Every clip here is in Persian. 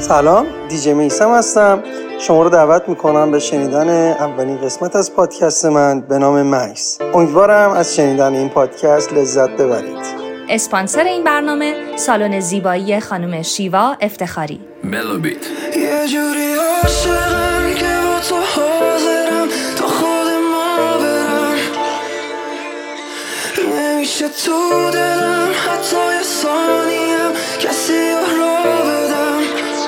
سلام، دیجی میثم هستم. شما رو دعوت میکنم به شنیدن اولین قسمت از پادکست من به نام مکس. امیدوارم از شنیدن این پادکست لذت ببرید. اسپانسر این برنامه سالن زیبایی خانم شیوا افتخاری. ملوبیت. یه جوری عاشقم که با تو حاضرم تا خود ما برم، نمیشه تو دلم حتی یه ثانیم کسی را بدم.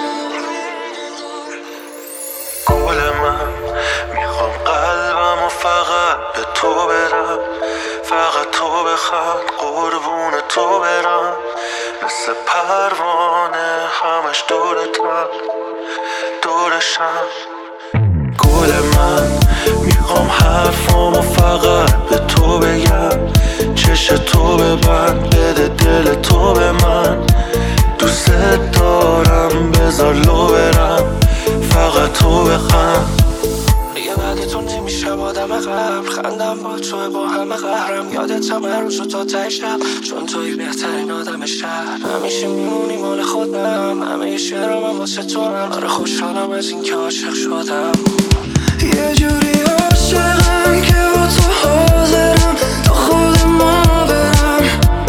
گل من میخوام قلبم و فقط به تو برم، فقط تو بخواد قربون تو برم، مثل پروانه همش دورتم دورشم. گل من میخوام حرفامو فقط به تو بگم، چش تو ببند بده دل تو به من، دوست دارم بذار لو برم، فقط تو بخند. یه بعد تو نمیشه آدم قبل، خندم با تو با همه قهرم، یادتم هر روز تا ته شب، چون توی بهترین آدم شهر، همیشه میمونی مال خودم، همه شعرام واسه تو هم، آره خوشحالم از این که عاشق شدم. یه جوری عاشقم که با تو حاضرم تا خود ما برم،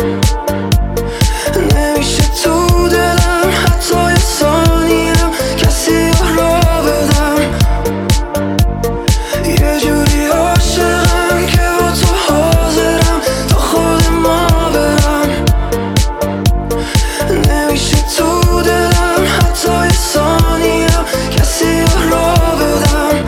نمیشه تو دلم حتی یه ثانیم کسی را بدم. یه جوری عاشقم که با تو حاضرم تا خود ما برم، نمیشه تو دلم حتی یه ثانیم کسی را بدم.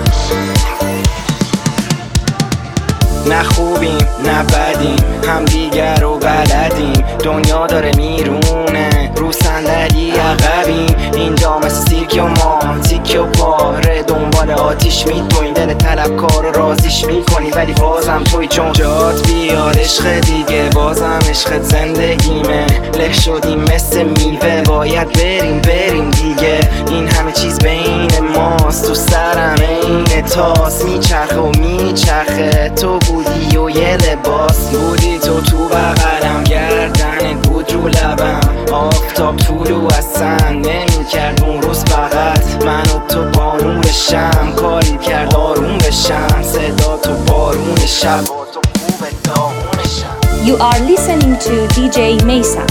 نه خوبیم نه بدیم، هم دیگر رو بلدیم، دنیا داره میرونه رو صندلی عقبیم، اینجا مثل سیرک و ما تیک و پاره دنبال آتیش میدویم، دل طلبکار رو رازیش میکنی ولی بازم توی چون جات بیار عشق دیگه، بازم عشقت زندگیمه، له شدیم مثل میوه باید بریم دیگه، این همه چیز بین ماست، تو سرم این تاس میچرخه و میچرخه، تو بودی و یه لباس بودی، تو بغلم گردنت بود رو لبم، آفتاب طولو اصلا نمی‌کرد اون روز، فقط من و تو با نور شم کاری کرد آروم بشم، صدا تو بارون شب و تو خوب داغون شم. You are listening to DJ Meisa.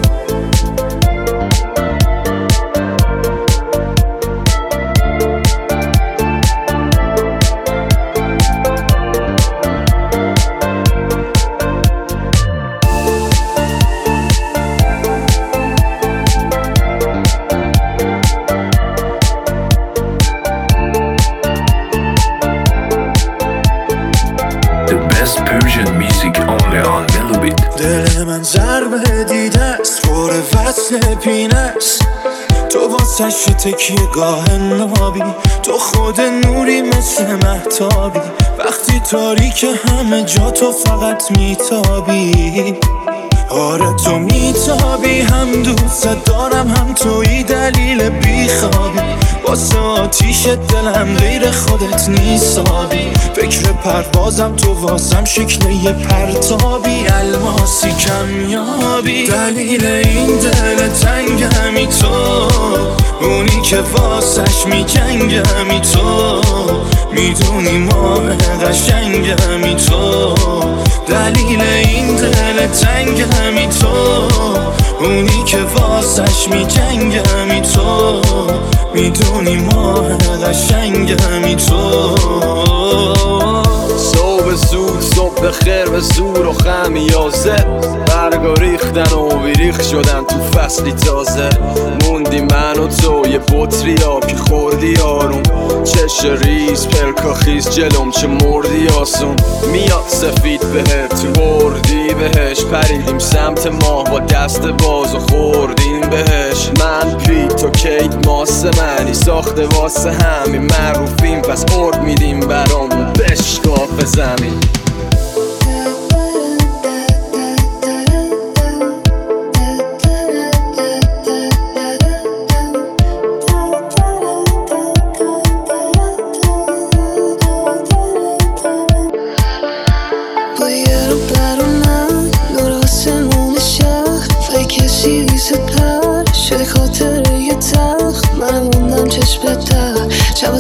دل من ضربه دیده است پر وصل پینه است، تو واسش تکیه گاه نابی، تو خود نوری مثل مهتابی، وقتی تاریک همه جا تو فقط میتابی، آره تو میتابی، هم دوست دارم هم توی دلیل بیخوابی، واسه آتیش دلم غیر خودت نیسابی، فکر پروازم تو واسم شکل یه پرتابی، الماسی کمیابی، دلیل این دل تنگمی تو، اونی که واسش میجنگمی تو، میدونی ماه قشنگمی تو، دلیل این دل تنگمی تو، اونی که واسش میجنگمی تو، میدونی ماه قشنگمی تو. صبح زود صبح خیر به زور و خمیازه، برگا ریختن و بیریخ شدن تو فصلی تازه، موندی من و تو یه بطری آبی خوردی آروم، چش ریز پلکا خیز جلوم چه مردی آسون، میاد سفید بهت تو بردی بهش، پریدیم سمت ماه با دست باز و خوردیم بهش، من پی تو کیک ماسه منی ساخته واسه همین معروفیم، پس ارد میدیم برامون بشکاف زمین. شده خاطره یه تخت، من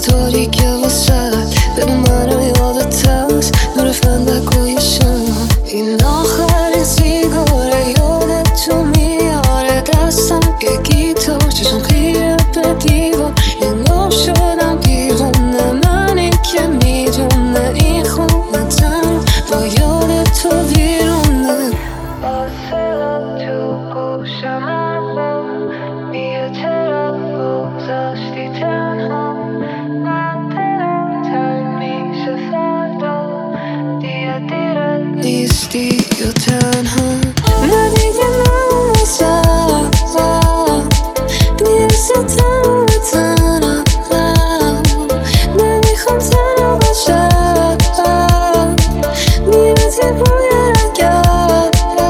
تاریکه واسد بگو منو یادت هست نور فندکوی شما این آخرین سیگاره یادتو میاره دستم یه گیتار چشم خیره به دیوار انگار شدم دیوونه منی که میدونه این خونه تن با یادتو بیرونه آسلم تو گوشم بیا چرا گذاشتی تنها من دلم تنگ میشه فردا دیگه دیره نیستی یا تنها نه دیگه نمیشم میرسه تنها به تنها نمیخوام تنها باشم میرسی بوی رنگم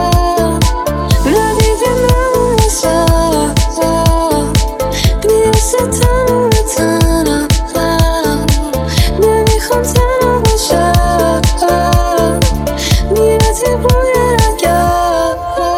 نه دیگه نمیشم میرسه تنها به تنها نمیخوام تنها باشم میرسی بوی رنگم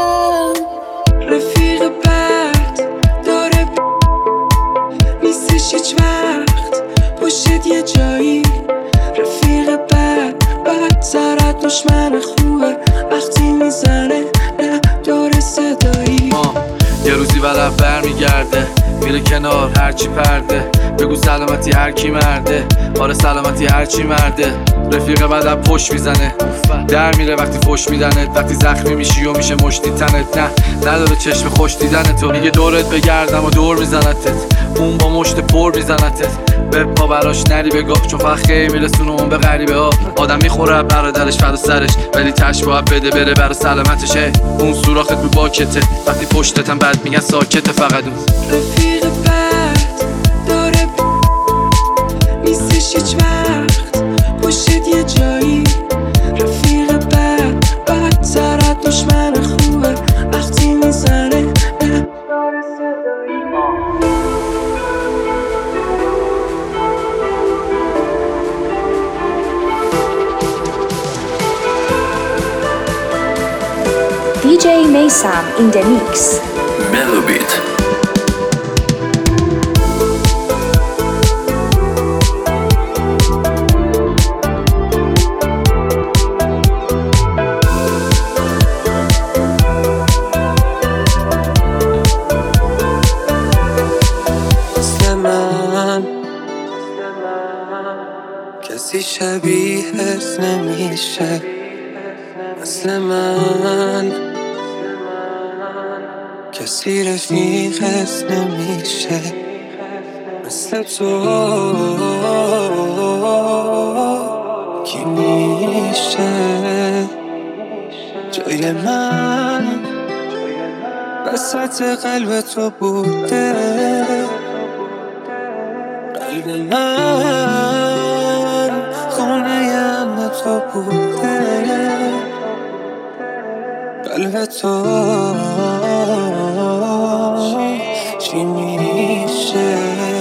رفیق بد داره نیستش هیچ وقت پشت یه جایی رفیق بد سرت دشمن خوبه وقتی میزنه نه داره صدایی یه روزی بعد برمیگرده میره کنار هرچی پرده بگو سلامتی هر کی مرده آره سلامتی هر چی مرده رفیق بعدم پشت میزنه در میره وقتی فوش میدنت وقتی زخمی میشی و میشه مشتی تنت نه نداره چشم خوش دیدن تو میگه دورت بگردم و دور میزنتت اون با مشت پر میزنتت به پا براش نری بگاه چون فقط خیلی میرسونه اون به غریبه ها آدم میخوره برادرش فدا سرش ولی تش باید بده بره برا سلامتشه اون سوراخت رو باکته وقتی پشتتم بعد میگن ساکته فقط اون رفیق بد داره نیستش هیچ وقت پشت یه جایی رفیق بد سرت دشمن خوبه وقتی میزنه نه داره صدایی DJ Maysam in the mix. Melobit. کسی شبیهت نمیشه مثل من کسی رفیقت نمیشه مثل تو کی میشه جای من وسط قلب تو بوده قلب من خونه همه تو بوده قلب تو چی میشه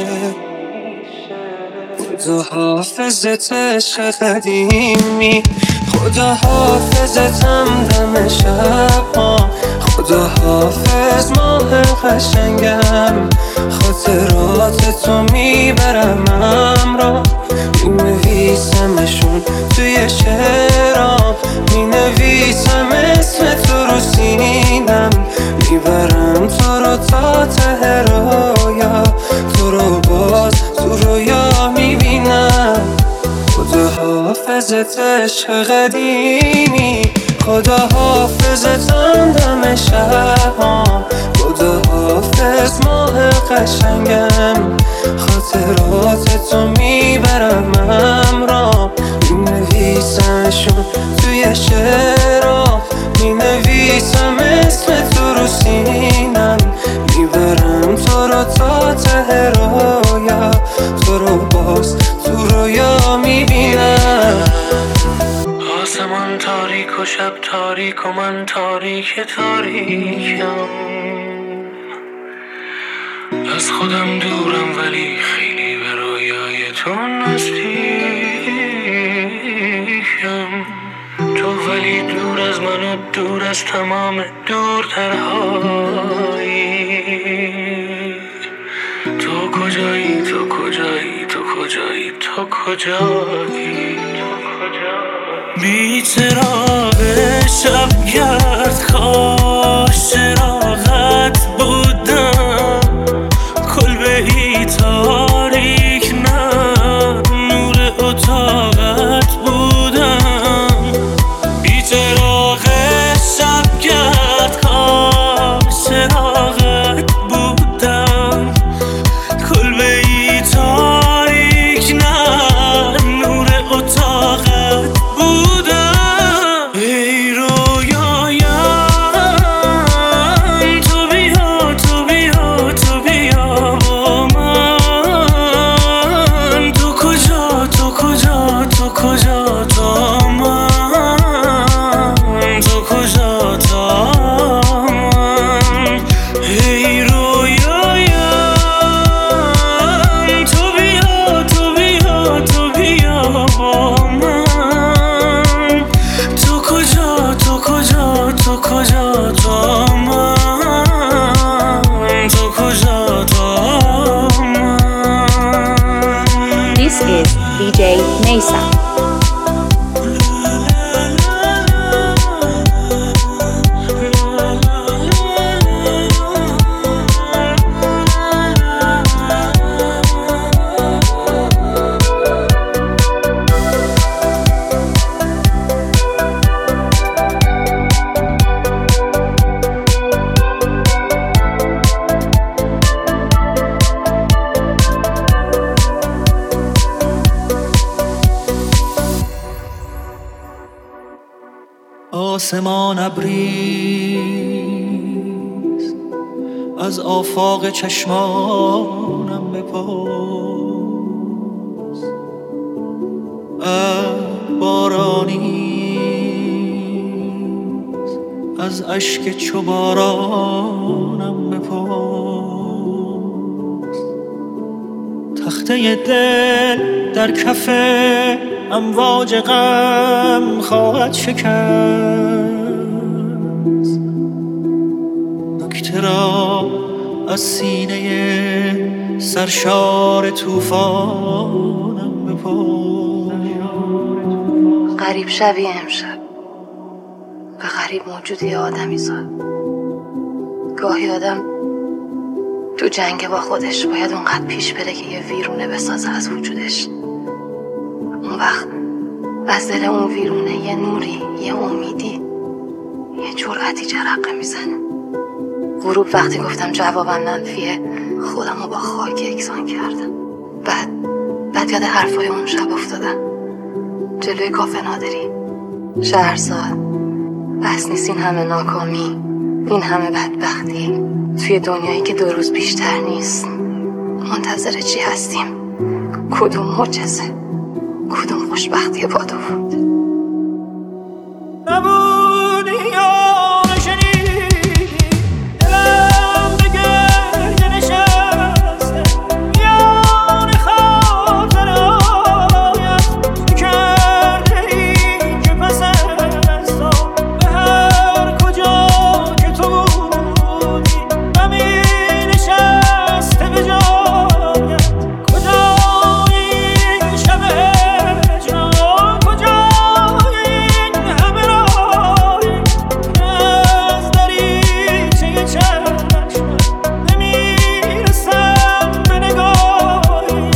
خدا حافظت عشق قدیمی خدا حافظتم دم شب خدا حافظ ماه قشنگم خاطرات تو میبرم همراه مینویسمشون توی شعرام مینویسم اسم تو رو سینم میبرم تو رو تا ته رویا تو رو باز تو رویا میبینم خدا حافظت عشق قدیمی خدا حافظتم دم شبام خدا حافظ ماه قشنگم خاطرات تو میبرم همراه مینویسمشون توی شعرام مینویسم اسم تو رو سینم میبرم تو رو تا ته رویا تو رو باز تو رویا میبینم آسمان تاریک و شب تاریک و من تاریک تاریکم از خودم دورم ولی خیلی به رویای تو نزدیکم تو ولی دور از من و دور از تمام دورترهایی تو کجایی تو کجایی تو کجایی تو کجایی بی چراغ شبگرد کاش چراغت بودم کلبه ای تاریک نه نور اتاقت بودم بی چراغ شبگرد کاش چراغت بودم کلبه ای تاریک نه نور اتاقت بودم ای رویایم تو بیا تو بیا تو بیا با من تو کجا تو کجا تو کجا تا من تو کجا تا من ای رویایم تو بیا تو بیا تو بیا با من تو کجا تو کجا تو کجا تا من تو کجا تا من This is DJ Mesa. آسمان ابریست از آفاق چشمانم بپرس بارانیست از اشک چو بارانم بپرس تخته دل در کف امواج غم خواهد شکست نکته را از سینه سرشار طوفانم بپرس غریب شبیه امشب به غریب موجودی آدمی زاد گاهی آدم تو جنگ با خودش باید اونقدر پیش بره که یه ویرونه بسازه از وجودش اون وقت از دل اون ویرونه یه نوری یه امیدی یه جرأتی جرقه میزنه غروب وقتی گفتم جوابم منفیه خودم رو با خاک یکسان کردم بعد یاد حرفای اون شب افتادم جلوی کافه نادری شهرزاد بس نیست این همه ناکامی این همه بدبختی توی دنیایی که 2 روز بیشتر نیست منتظر چی هستیم کدوم معجزه کدوم خوشبختی بادو بود نبودی یا نشنیدی دلم به گرد نشسته میان خاطرهایت کرده ای که پس از تو به هر کجا که تو بودی غمی نشسته به جایت کجا این شب هجران کجا این همه راهی که از دریچه چشمت نمیرسم به نگاهی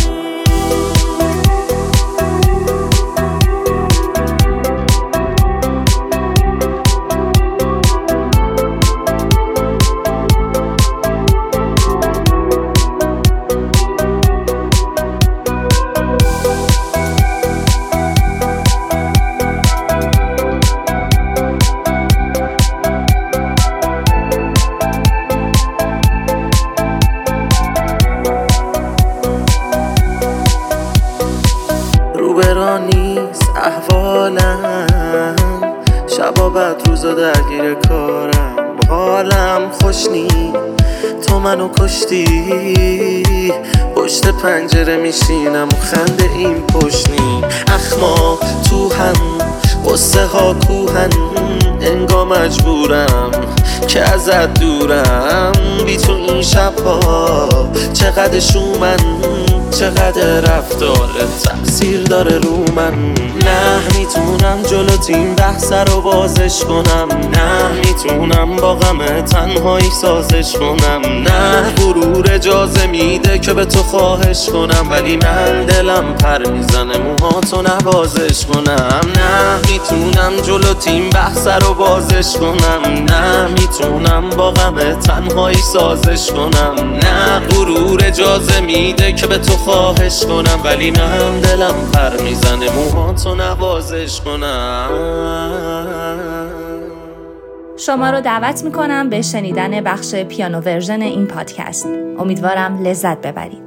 روبرا نیست احوالم شبا بعد روزا درگیر کارم با حالم خوش نی تو منو کشتی پشت پنجره میشینم و خنده این پشنی اخما تو هم قصه ها کوهن انگار مجبورم که ازت دورم بی تو این شب ها، چقدر شومن، چقدر رفتار تأثیر داره رو من. نه میتونم جلوت این بحث رو بازش کنم، نه میتونم با غم تنهایی سازش کنم، نه غرور اجازه میده که به تو خواهش کنم، ولی من دلم پر میزنه موهاتو نوازش کنم. نه میتونم جلوت این بحث رو بازش کنم، نه میتونم با غم تنهایی سازش کنم، نه غرور اجازه میده که به تو خواهش کنم، ولی من دلم پر میزنه موهاتو نوازش کنم. شما رو دعوت میکنم به شنیدن بخش پیانو ورژن این پادکست. امیدوارم لذت ببرید.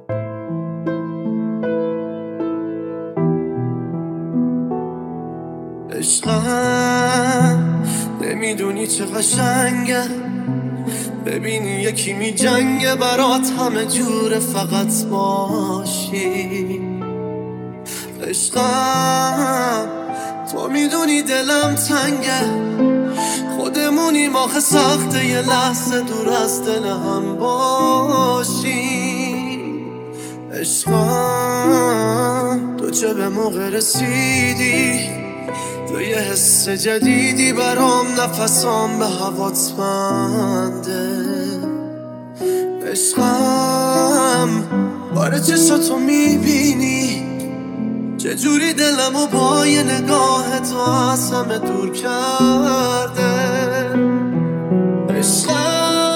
عشقم نمیدونی چه قشنگه، ببینی یکی می جنگه برات همه جوره فقط باشی. عشقم تو میدونی دلم تنگه، خودمونیم آخه سخته یه لحظه دور از دل هم باشی. عشقم تو چه به موقع رسیدی، تو یه حس جدیدی برام، نفسام به هوات بنده. عشقم باره چشاتو میبینی، چجوری دلمو با یه نگاه تو از همه دور کرده. عشقم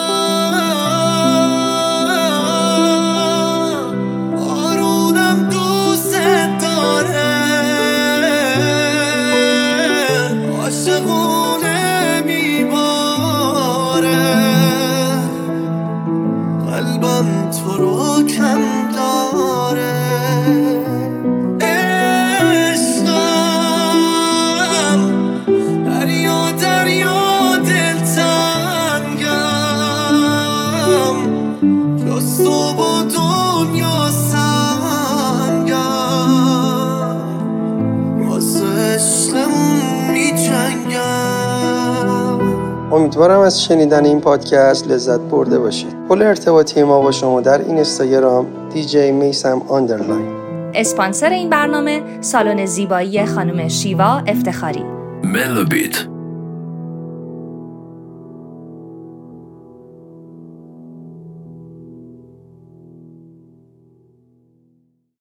آرومم دوست داره، عاشقونه میباره، قلبم تو رو کم داره. عشقم دریا دریا دلتنگم، جز تو با دنیا سنگم، واسه عشقمون میجنگم. امیدوارم از شنیدن این پادکست لذت برده باشید. پل ارتباطی ما با شما در اینستاگرام DJ میسم آندرلاین. اسپانسر این برنامه سالن زیبایی خانم شیوا افتخاری. ملوبیت